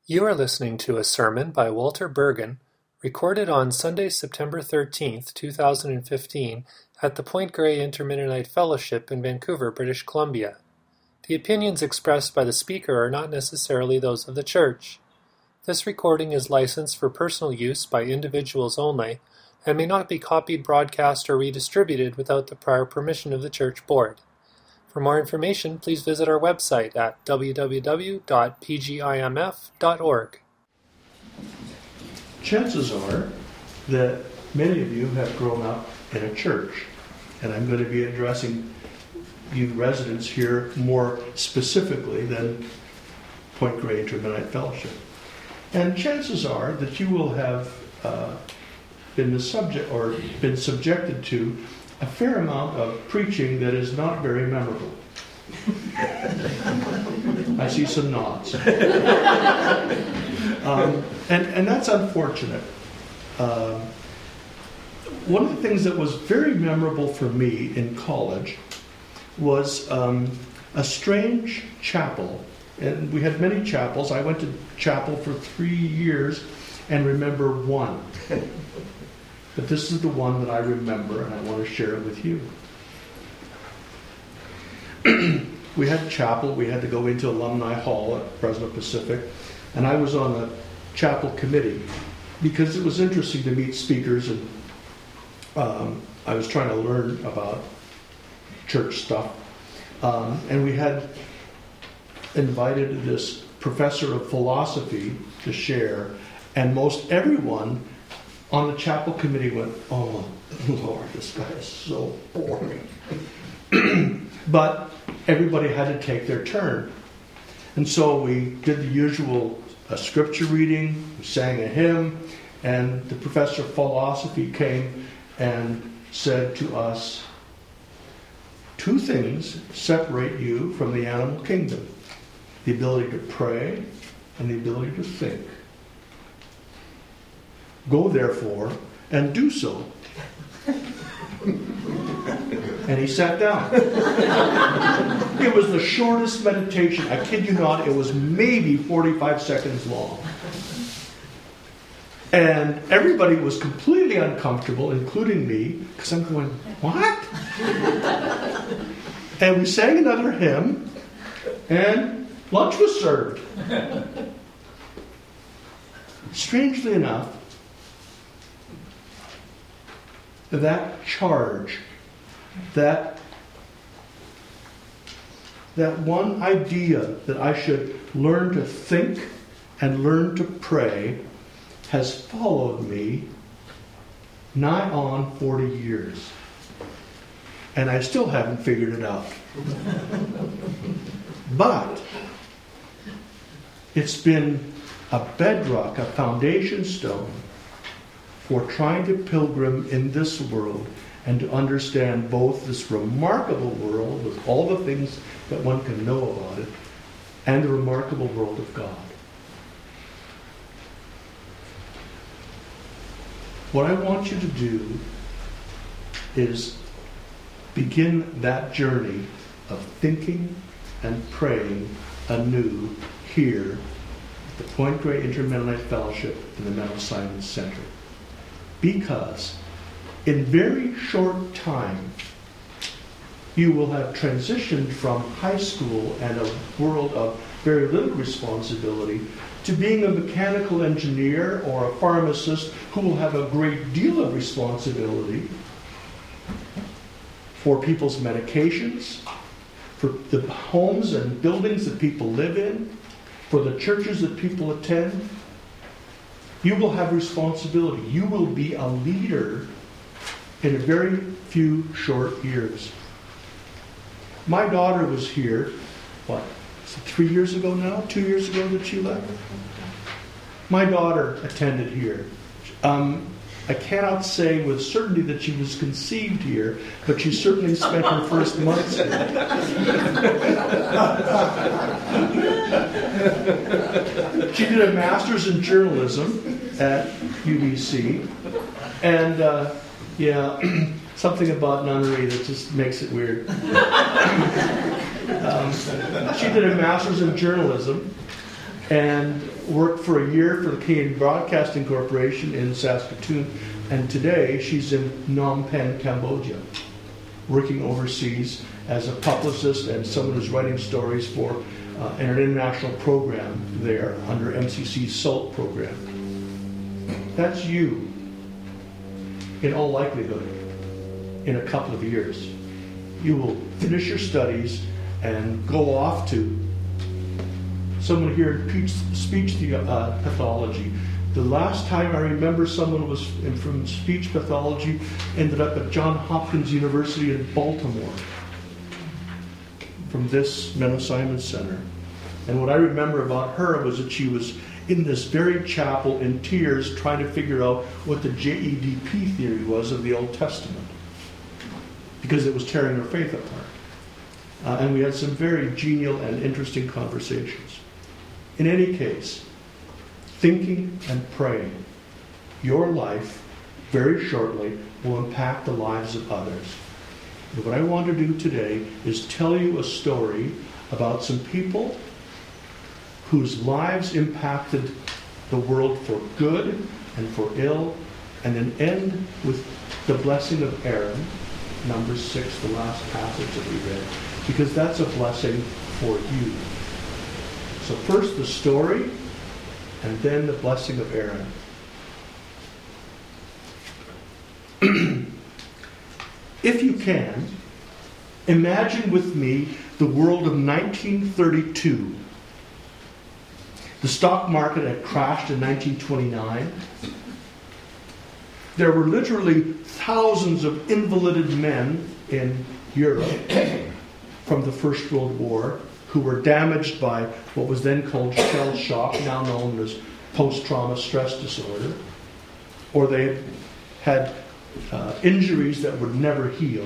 You are listening to a sermon by Walter Bergen, recorded on Sunday, September 13th, 2015, at the Point Grey Intermennonite Fellowship in Vancouver, British Columbia. The opinions expressed by the speaker are not necessarily those of the church. This recording is licensed for personal use by individuals only, and may not be copied, broadcast, or redistributed without the prior permission of the church board. For more information, please visit our website at www.pgimf.org. Chances are that many of you have grown up in a church, and I'm going to be addressing you residents here more specifically than Point Grey Intermennonite Fellowship. And chances are that you will have been subjected to a fair amount of preaching that is not very memorable. I see some nods. And that's unfortunate. One of the things that was very memorable for me in college was a strange chapel. And we had many chapels. I went to chapel for 3 years and remember one. But this is the one that I remember, and I want to share it with you. We had chapel. We had to go into Alumni Hall at Fresno Pacific, and I was on the chapel committee because it was interesting to meet speakers, and I was trying to learn about church stuff. And we had invited this professor of philosophy to share, and most everyone on the chapel committee went, "Oh, Lord, this guy is so boring." But everybody had to take their turn. And so we did the usual scripture reading, we sang a hymn, and the professor of philosophy came and said to us, "Two things separate you from the animal kingdom: the ability to pray and the ability to think. Go, therefore, and do so." And he sat down. It was the shortest meditation. I kid you not, it was maybe 45 seconds long. And everybody was completely uncomfortable, including me, because I'm going, "What?" And we sang another hymn, and lunch was served. Strangely enough, that charge, that one idea that I should learn to think and learn to pray has followed me nigh on 40 years. And I still haven't figured it out. But it's been a bedrock, a foundation stone for trying to pilgrim in this world and to understand both this remarkable world with all the things that one can know about it and the remarkable world of God. What I want you to do is begin that journey of thinking and praying anew here at the Point Grey Intermennonite Fellowship in the Mental Science Center. Because in very short time, you will have transitioned from high school and a world of very little responsibility to being a mechanical engineer or a pharmacist who will have a great deal of responsibility for people's medications, for the homes and buildings that people live in, for the churches that people attend. You will have responsibility. You will be a leader in a very few short years. My daughter was here, 3 years ago now? 2 years ago that she left? My daughter attended here. I cannot say with certainty that she was conceived here, but she certainly spent her first months here. She did a master's in journalism at UBC, and something about nunnery that just makes it weird. She did a master's in journalism, and worked for a year for the Canadian Broadcasting Corporation in Saskatoon. And today she's in Phnom Penh, Cambodia, working overseas as a publicist and someone who's writing stories for an international program there under MCC's SALT program. That's you, in all likelihood, in a couple of years. You will finish your studies and go off to someone here in speech pathology. The last time I remember someone was from speech pathology ended up at Johns Hopkins University in Baltimore from this Menno Simon Center. And what I remember about her was that she was in this very chapel in tears trying to figure out what the JEDP theory was of the Old Testament, because it was tearing her faith apart. And we had some very genial and interesting conversations. In any case, thinking and praying, your life, very shortly, will impact the lives of others. And what I want to do today is tell you a story about some people whose lives impacted the world for good and for ill, and then end with the blessing of Aaron, number 6, the last passage that we read, because that's a blessing for you. So first the story, and then the blessing of Aaron. If you can, imagine with me the world of 1932. The stock market had crashed in 1929. There were literally thousands of invalided men in Europe from the First World War who were damaged by what was then called shell shock, now known as post-trauma stress disorder, or they had injuries that would never heal.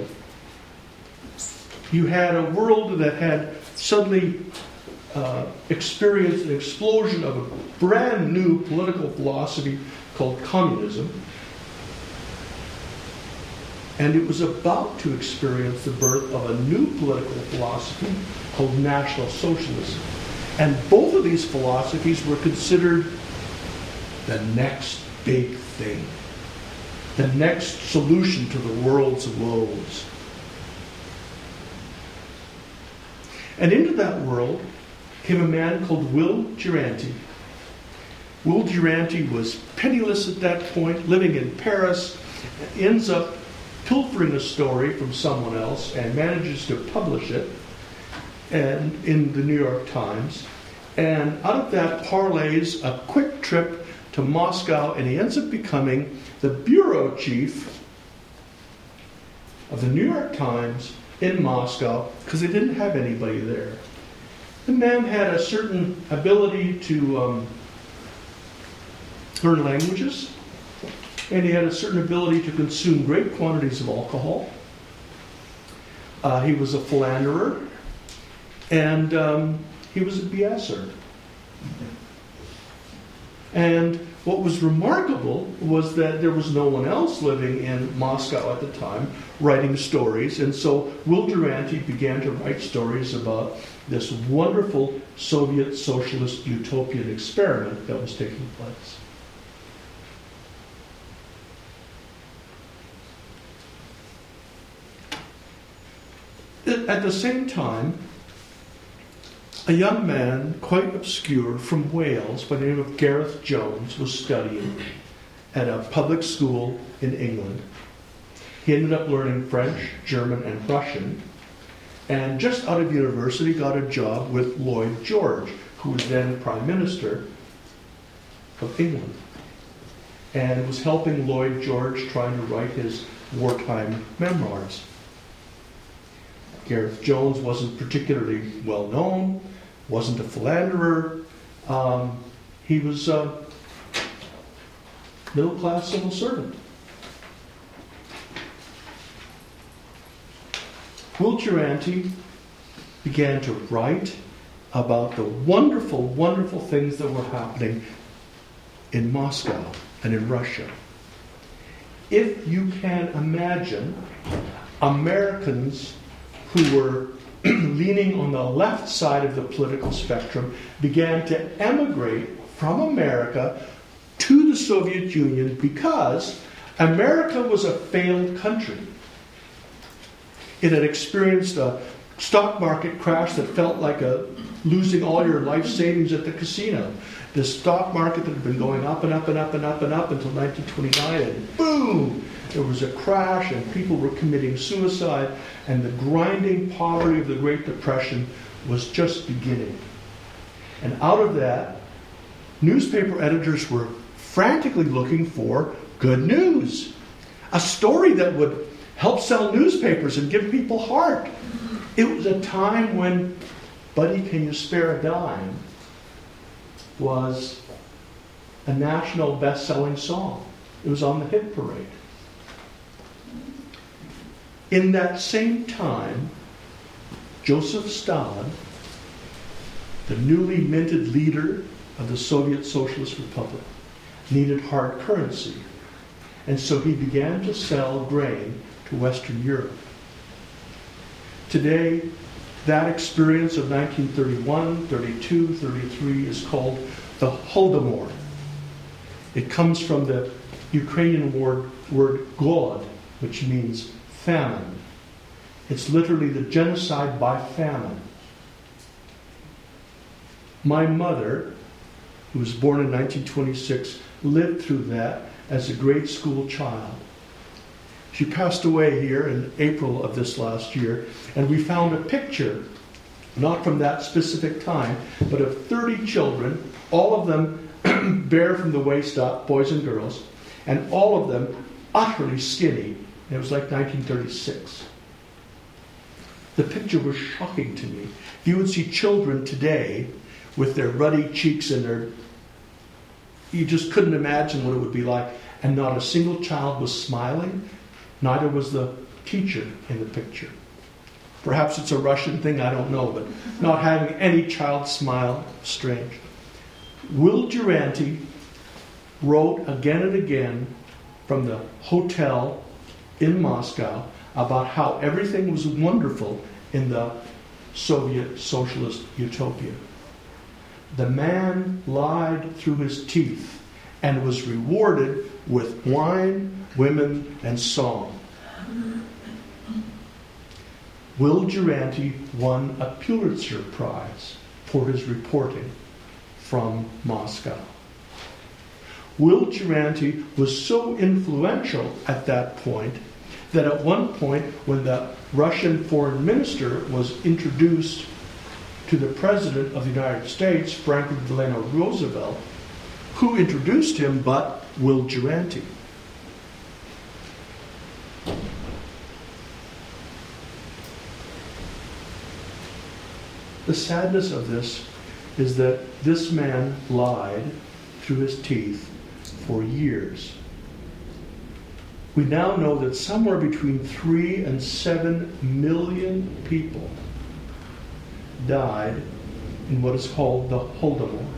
You had a world that had suddenly experienced an explosion of a brand new political philosophy called communism, and it was about to experience the birth of a new political philosophy called National Socialism. And both of these philosophies were considered the next big thing, the next solution to the world's woes. And into that world came a man called Will Duranty. Will Duranty was penniless at that point, living in Paris, ends up pilfering a story from someone else and manages to publish it and in the New York Times. And out of that parlays a quick trip to Moscow, and he ends up becoming the bureau chief of the New York Times in Moscow because they didn't have anybody there. The man had a certain ability to learn languages, and he had a certain ability to consume great quantities of alcohol. He was a philanderer, and he was a BSer. And what was remarkable was that there was no one else living in Moscow at the time writing stories, and so Will Duranty began to write stories about this wonderful Soviet socialist utopian experiment that was taking place. At the same time, a young man, quite obscure, from Wales by the name of Gareth Jones, was studying at a public school in England. He ended up learning French, German, and Russian, and just out of university got a job with Lloyd George, who was then Prime Minister of England, and was helping Lloyd George trying to write his wartime memoirs. Gareth Jones wasn't particularly well known, wasn't a philanderer. He was a middle-class civil servant. Will Duranty began to write about the wonderful, wonderful things that were happening in Moscow and in Russia. If you can imagine Americans who were leaning on the left side of the political spectrum, began to emigrate from America to the Soviet Union because America was a failed country. It had experienced a stock market crash that felt like losing all your life savings at the casino. The stock market that had been going up and up and up and up and up until 1929, and boom! There was a crash, and people were committing suicide, and the grinding poverty of the Great Depression was just beginning. And out of that, newspaper editors were frantically looking for good news. A story that would help sell newspapers and give people heart. It was a time when Buddy, Can You Spare a Dime was a national best-selling song. It was on the hit parade. In that same time, Joseph Stalin, the newly minted leader of the Soviet Socialist Republic, needed hard currency. And so he began to sell grain to Western Europe. Today, that experience of 1931, 32, 33 is called the Holodomor. It comes from the Ukrainian word golod, which means famine. It's literally the genocide by famine. My mother, who was born in 1926, lived through that as a grade school child. She passed away here in April of this last year, and we found a picture, not from that specific time, but of 30 children, all of them bare from the waist up, boys and girls, and all of them utterly skinny. It was like 1936. The picture was shocking to me. If you would see children today with their ruddy cheeks and you just couldn't imagine what it would be like. And not a single child was smiling. Neither was the teacher in the picture. Perhaps it's a Russian thing, I don't know, but not having any child smile, strange. Will Durante wrote again and again from the hotel in Moscow about how everything was wonderful in the Soviet socialist utopia. The man lied through his teeth and was rewarded with wine, women, and song. Will Durante won a Pulitzer Prize for his reporting from Moscow. Will Durante was so influential at that point that at one point when the Russian foreign minister was introduced to the President of the United States, Franklin Delano Roosevelt, who introduced him but Will Durante. The sadness of this is that this man lied through his teeth for years. We now know that somewhere between 3 and 7 million people died in what is called the Holodomor.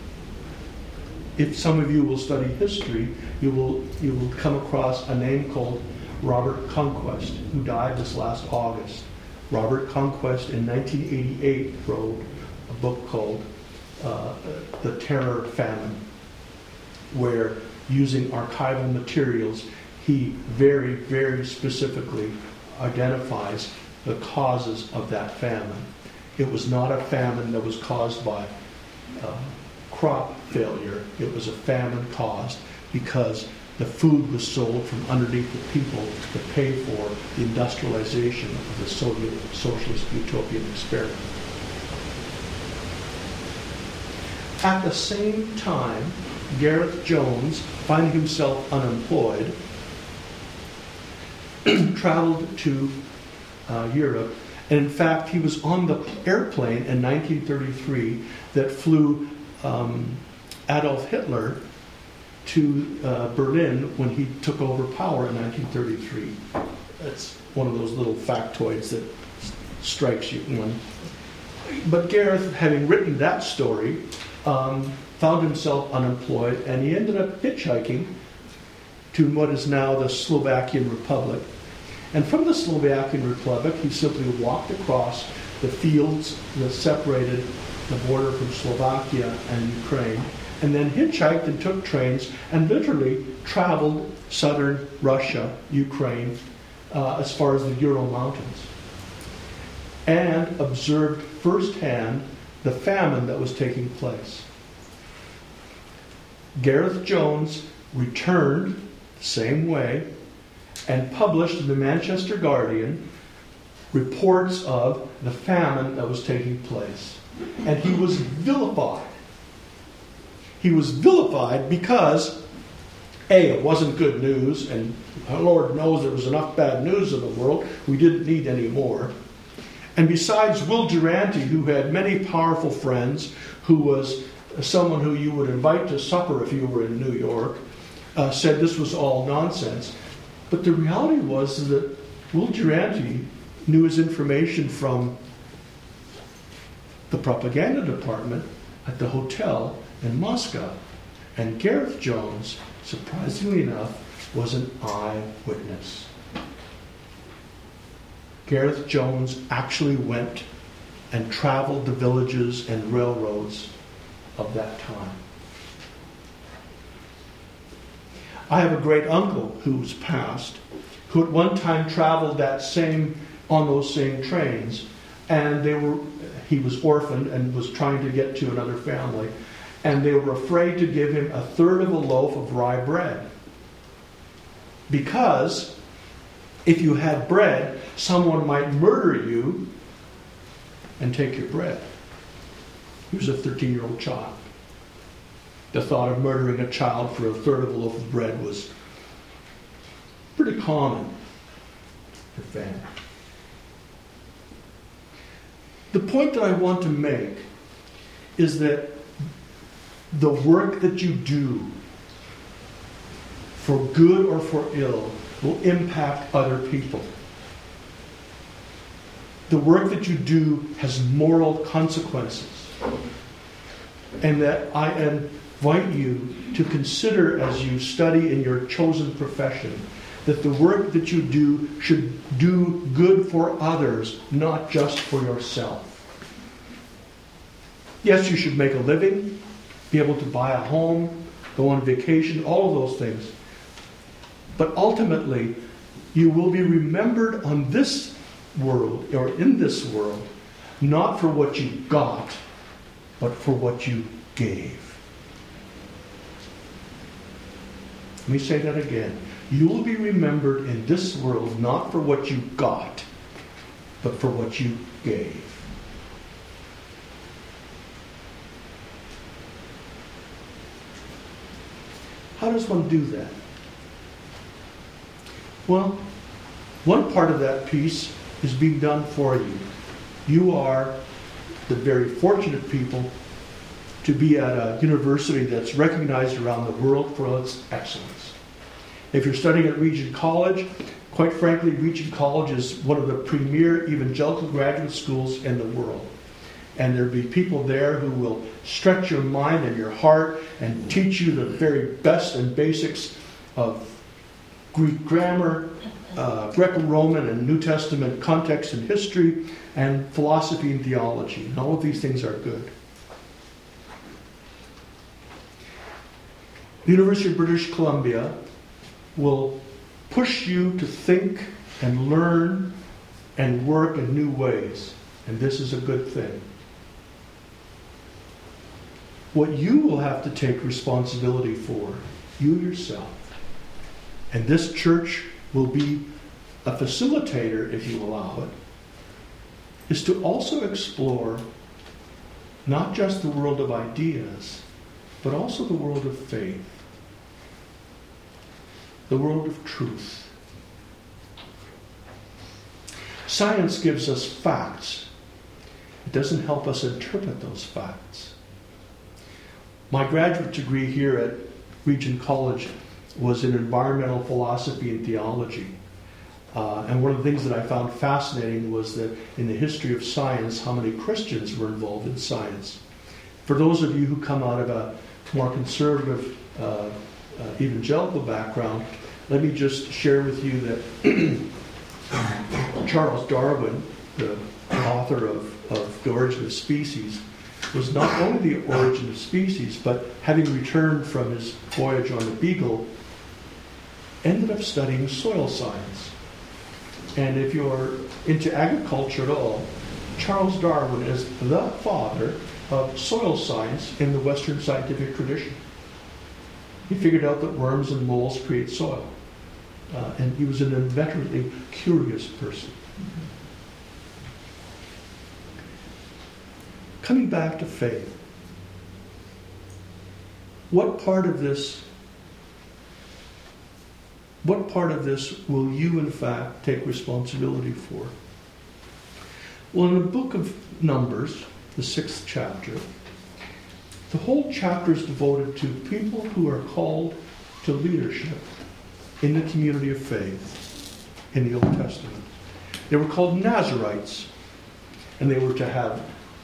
If some of you will study history, you will come across a name called Robert Conquest, who died this last August. Robert Conquest in 1988 wrote a book called The Terror Famine, where using archival materials, he very, very specifically identifies the causes of that famine. It was not a famine that was caused by crop failure. It was a famine caused because the food was sold from underneath the people to pay for the industrialization of the Soviet socialist utopian experiment. At the same time, Gareth Jones, finding himself unemployed, traveled to Europe. And in fact, he was on the airplane in 1933 that flew Adolf Hitler to Berlin when he took over power in 1933. That's one of those little factoids that strikes you. But Gareth, having written that story, found himself unemployed, and he ended up hitchhiking to what is now the Slovakian Republic. And from the Slovakian Republic, he simply walked across the fields that separated the border from Slovakia and Ukraine, and then hitchhiked and took trains and literally traveled southern Russia, Ukraine, as far as the Ural Mountains, and observed firsthand the famine that was taking place. Gareth Jones returned the same way and published in the Manchester Guardian reports of the famine that was taking place. And he was vilified. He was vilified because, A, it wasn't good news, and our Lord knows there was enough bad news in the world. We didn't need any more. And besides, Will Durante, who had many powerful friends, who was someone who you would invite to supper if you were in New York, said this was all nonsense. But the reality was that Will Durante knew his information from the propaganda department at the hotel in Moscow. And Gareth Jones, surprisingly enough, was an eyewitness. Gareth Jones actually went and traveled the villages and railroads of that time. I have a great uncle who's passed, who at one time traveled on those same trains, and he was orphaned and was trying to get to another family, and they were afraid to give him a third of a loaf of rye bread, because if you had bread, someone might murder you and take your bread. He was a 13-year-old child. The thought of murdering a child for a third of a loaf of bread was pretty common for family. The point that I want to make is that the work that you do, for good or for ill, will impact other people. The work that you do has moral consequences. And that I invite you to consider as you study in your chosen profession that the work that you do should do good for others, not just for yourself. Yes, you should make a living, be able to buy a home, go on vacation, all of those things. But ultimately, you will be remembered on this world, or in this world, not for what you got, but for what you gave. Let me say that again. You will be remembered in this world not for what you got, but for what you gave. How does one do that? Well, one part of that piece is being done for you. You are the very fortunate people to be at a university that's recognized around the world for its excellence. If you're studying at Regent College, quite frankly, Regent College is one of the premier evangelical graduate schools in the world. And there'll be people there who will stretch your mind and your heart and teach you the very best and basics of Greek grammar, Greco-Roman and New Testament context and history, and philosophy and theology. And all of these things are good. The University of British Columbia will push you to think and learn and work in new ways. And this is a good thing. What you will have to take responsibility for, you yourself, and this church will be a facilitator, if you allow it, is to also explore not just the world of ideas, but also the world of faith, the world of truth. Science gives us facts. It doesn't help us interpret those facts. My graduate degree here at Regent College was in environmental philosophy and theology. And one of the things that I found fascinating was that in the history of science, how many Christians were involved in science. For those of you who come out of a more conservative evangelical background, let me just share with you that Charles Darwin, the author of of the origin of species was not only the origin of species, but having returned from his voyage on the Beagle, ended up studying soil science. And if you're into agriculture at all, Charles Darwin is the father of soil science in the Western scientific tradition. He figured out that worms and moles create soil. And he was an inveterately curious person. Coming back to faith, what part of this will you, in fact, take responsibility for? Well, in the book of Numbers, the 6th chapter, the whole chapter is devoted to people who are called to leadership in the community of faith in the Old Testament. They were called Nazarites, and they were to have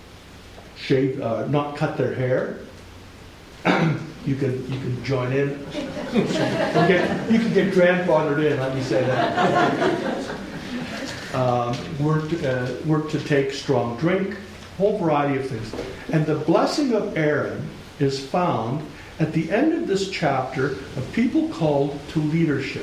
not cut their hair. You can join in. You can get grandfathered in, let me say that. Work to take strong drink, whole variety of things. And the blessing of Aaron is found at the end of this chapter of people called to leadership.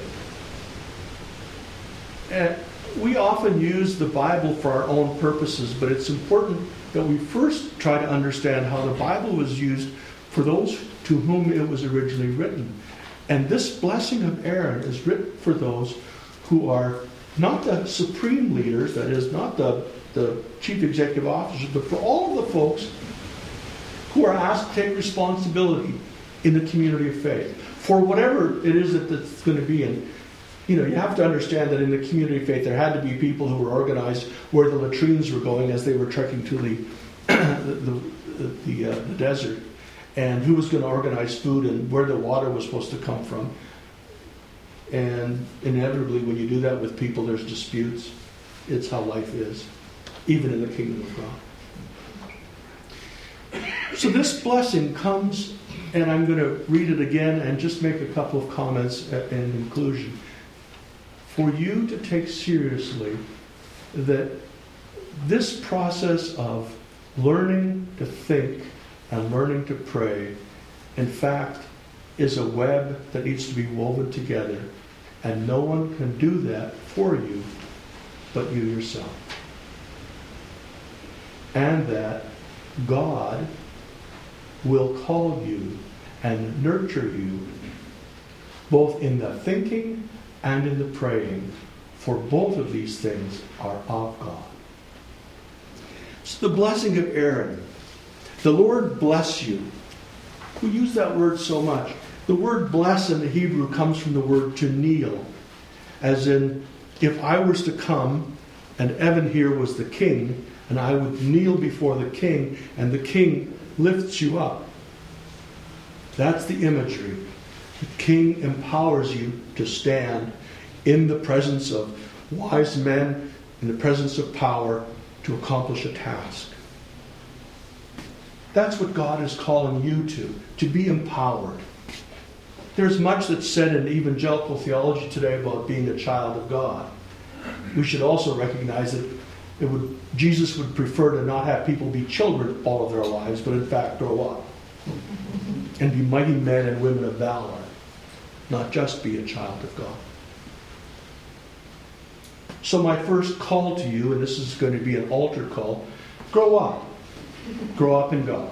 And we often use the Bible for our own purposes, but it's important that we first try to understand how the Bible was used for those to whom it was originally written. And this blessing of Aaron is written for those who are not the supreme leaders, that is, not the chief executive officers, but for all of the folks who are asked to take responsibility in the community of faith for whatever it is that it's going to be. And you have to understand that in the community of faith there had to be people who were organized where the latrines were going as they were trekking to the desert, and who was going to organize food and where the water was supposed to come from. And inevitably, when you do that with people, there's disputes. It's how life is, even in the kingdom of God. So this blessing comes, and I'm going to read it again and just make a couple of comments in conclusion. For you to take seriously that this process of learning to think and learning to pray, in fact, is a web that needs to be woven together, and no one can do that for you but you yourself. And that God will call you and nurture you both in the thinking and in the praying, for both of these things are of God. So the blessing of Aaron. The Lord bless you. We use that word so much. The word bless in the Hebrew comes from the word to kneel. As in, if I was to come and Evan here was the king, and I would kneel before the king, and the king lifts you up. That's the imagery. The king empowers you to stand in the presence of wise men, in the presence of power, to accomplish a task. That's what God is calling you to be empowered. There's much that's said in evangelical theology today about being a child of God. We should also recognize that Jesus would prefer to not have people be children all of their lives, but in fact grow up and be mighty men and women of valor, not just be a child of God. So my first call to you, and this is going to be an altar call, grow up. Grow up in God.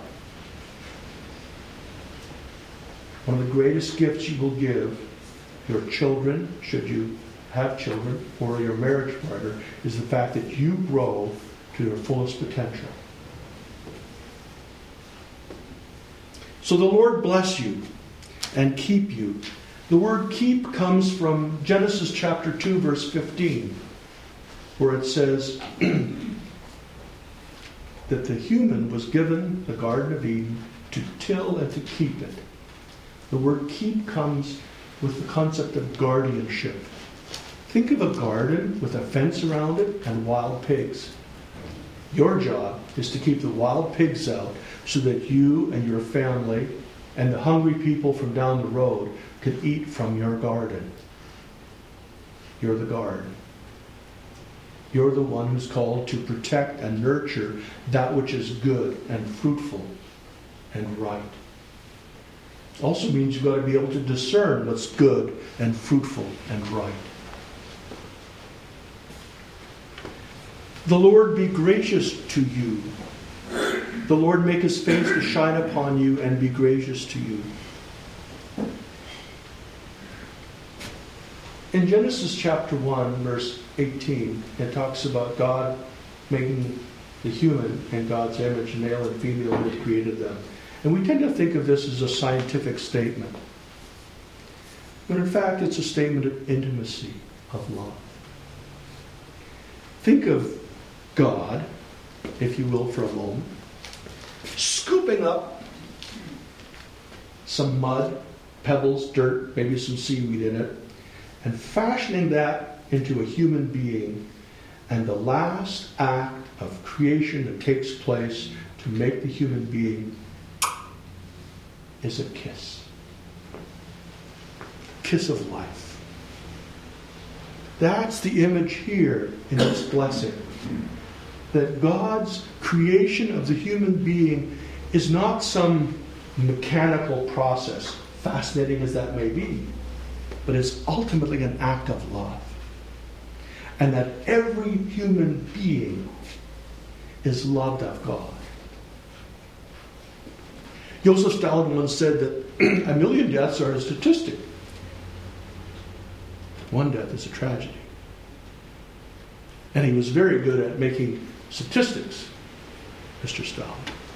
One of the greatest gifts you will give your children, should you have children, or your marriage partner, is the fact that you grow to your fullest potential. So the Lord bless you and keep you. The word keep comes from Genesis chapter 2, verse 15, where it says that the human was given the Garden of Eden to till and to keep it. The word keep comes with the concept of guardianship. Think of a garden with a fence around it and wild pigs. Your job is to keep the wild pigs out so that you and your family and the hungry people from down the road can eat from your garden. You're the garden. You're the one who's called to protect and nurture that which is good and fruitful and right. Also means you've got to be able to discern what's good and fruitful and right. The Lord be gracious to you. The Lord make his face to shine upon you and be gracious to you. In Genesis chapter 1, verse 18, it talks about God making the human in God's image, male and female, he created them. And we tend to think of this as a scientific statement. But in fact, it's a statement of intimacy, of love. Think of God, if you will, for a moment, scooping up some mud, pebbles, dirt, maybe some seaweed in it, and fashioning that into a human being. And the last act of creation that takes place to make the human being is a kiss. Kiss of life. That's the image here in this blessing. That God's creation of the human being is not some mechanical process, fascinating as that may be, but it's ultimately an act of love. And that every human being is loved of God. Joseph Stalin once said that 1 million deaths are a statistic. One death is a tragedy. And he was very good at making statistics, Mr. Stalin.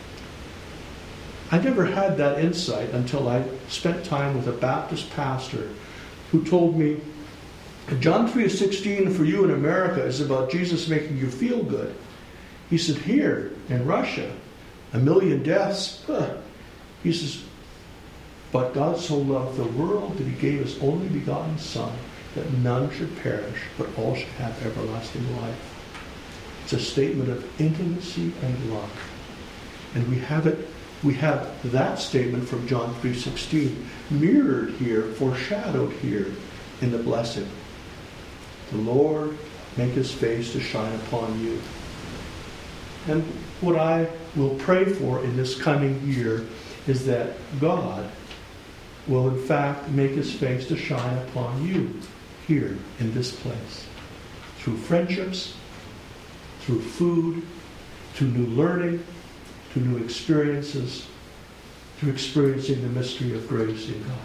I never had that insight until I spent time with a Baptist pastor who told me, John 3:16 for you in America is about Jesus making you feel good. He said, here in Russia, 1 million deaths. He says, but God so loved the world that he gave his only begotten Son, that none should perish, but all should have everlasting life. It's a statement of intimacy and love. And we have that statement from John 3:16 mirrored here, foreshadowed here in the blessing. The Lord make his face to shine upon you. And what I will pray for in this coming year is that God will in fact make his face to shine upon you here in this place. Through friendships, through food, through new learning, through new experiences, through experiencing the mystery of grace in God.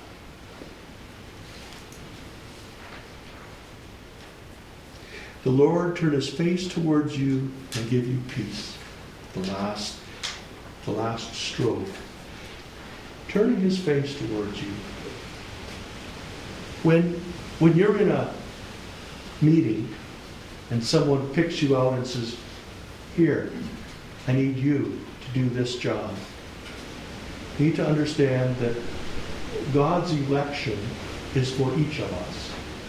The Lord turn his face towards you and give you peace. The last stroke. Turning his face towards you. When you're in a meeting and someone picks you out and says, here, I need you to do this job. You need to understand that God's election is for each of us.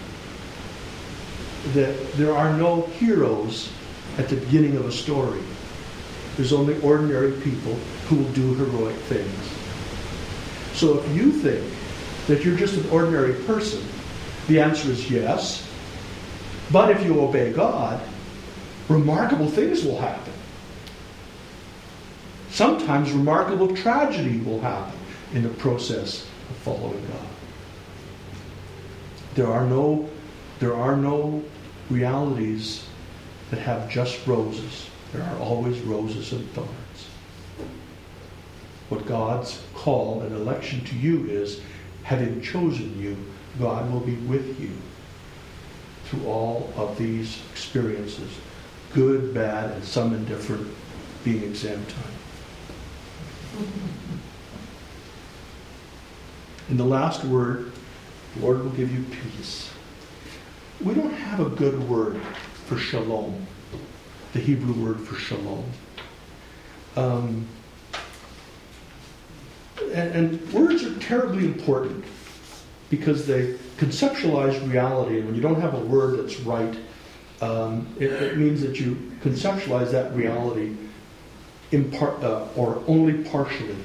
That there are no heroes at the beginning of a story. There's only ordinary people who will do heroic things. So if you think that you're just an ordinary person, the answer is yes. But if you obey God, remarkable things will happen. Sometimes remarkable tragedy will happen in the process of following God. There are no realities that have just roses. There are always roses and thorns. What God's call and election to you is, having chosen you, God will be with you through all of these experiences, good, bad, and some indifferent, being exam time. In the last word, the Lord will give you peace. We don't have a good word for shalom, the Hebrew word for shalom. And words are terribly important because they conceptualize reality. And when you don't have a word that's right, it means that you conceptualize that reality in part, or only partially.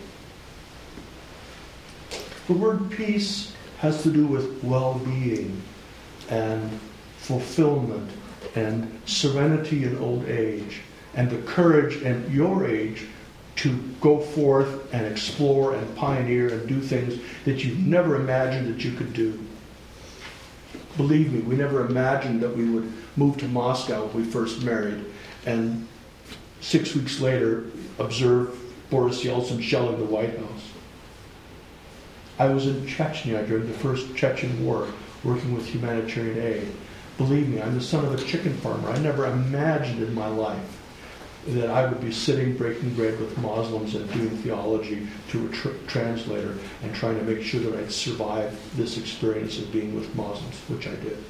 The word peace has to do with well-being and fulfillment and serenity in old age, and the courage at your age to go forth and explore and pioneer and do things that you never imagined that you could do. Believe me, we never imagined that we would move to Moscow when we first married, and 6 weeks later observe Boris Yeltsin shelling the White House. I was in Chechnya during the first Chechen war, working with humanitarian aid. Believe me, I'm the son of a chicken farmer. I never imagined in my life that I would be sitting breaking bread with Muslims and doing theology to a translator and trying to make sure that I'd survive this experience of being with Muslims, which I did.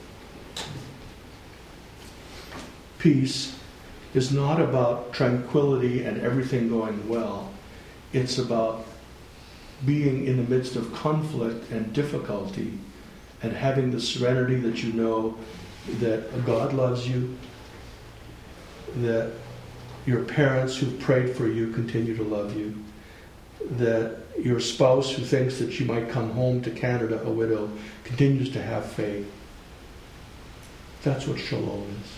Peace is not about tranquility and everything going well. It's about being in the midst of conflict and difficulty and having the serenity that you know that God loves you, that your parents who've prayed for you continue to love you, that your spouse who thinks that she might come home to Canada a widow continues to have faith. That's what shalom is.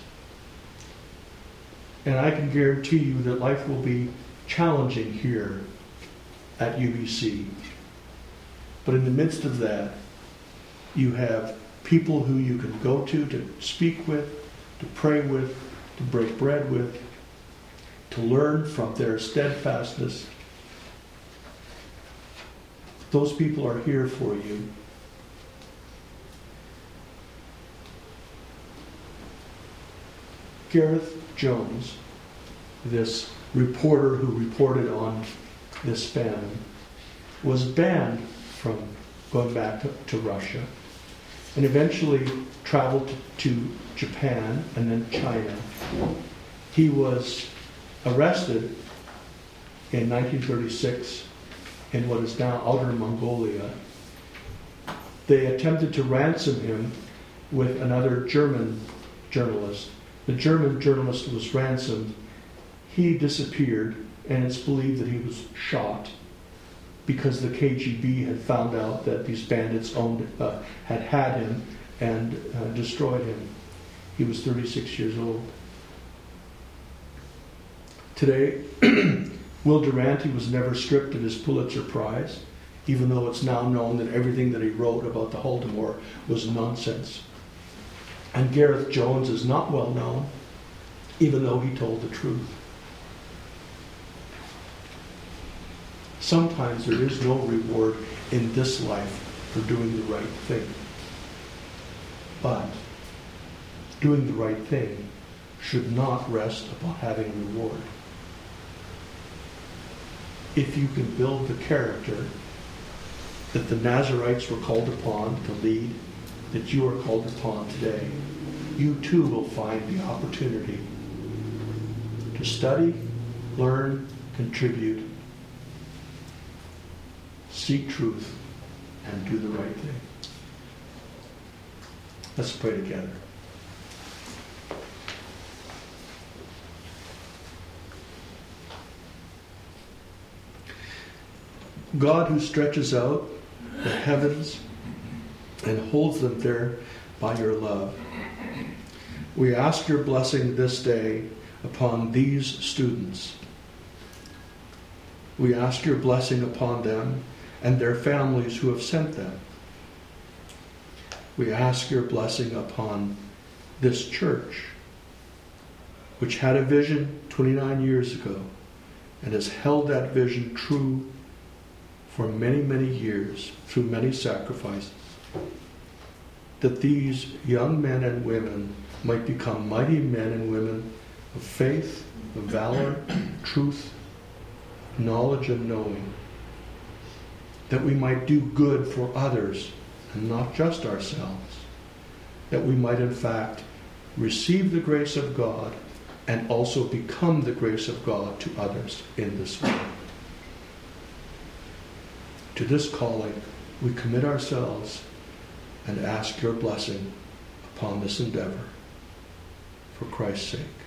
And I can guarantee you that life will be challenging here at UBC. But in the midst of that, you have people who you can go to speak with, to pray with, to break bread with, to learn from their steadfastness. Those people are here for you. Gareth Jones, this reporter who reported on this famine, was banned from going back to Russia and eventually traveled to Japan and then China. He was arrested in 1936 in what is now Outer Mongolia. They attempted to ransom him with another German journalist. The German journalist was ransomed. He disappeared, and it's believed that he was shot because the KGB had found out that these bandits had him and destroyed him. He was 36 years old. Today, Will Durante was never stripped of his Pulitzer Prize, even though it's now known that everything that he wrote about the Holodomor was nonsense. And Gareth Jones is not well known, even though he told the truth. Sometimes there is no reward in this life for doing the right thing. But doing the right thing should not rest upon having a reward. If you can build the character that the Nazarites were called upon to lead, that you are called upon today, you too will find the opportunity to study, learn, contribute, seek truth, and do the right thing. Let's pray together. God, who stretches out the heavens and holds them there by your love, we ask your blessing this day upon these students. We ask your blessing upon them and their families who have sent them. We ask your blessing upon this church, which had a vision 29 years ago and has held that vision true for many, many years through many sacrifices, that these young men and women might become mighty men and women of faith, of valor, truth, knowledge, and knowing, that we might do good for others and not just ourselves, that we might in fact receive the grace of God and also become the grace of God to others in this world. To this calling, we commit ourselves and ask your blessing upon this endeavor. For Christ's sake.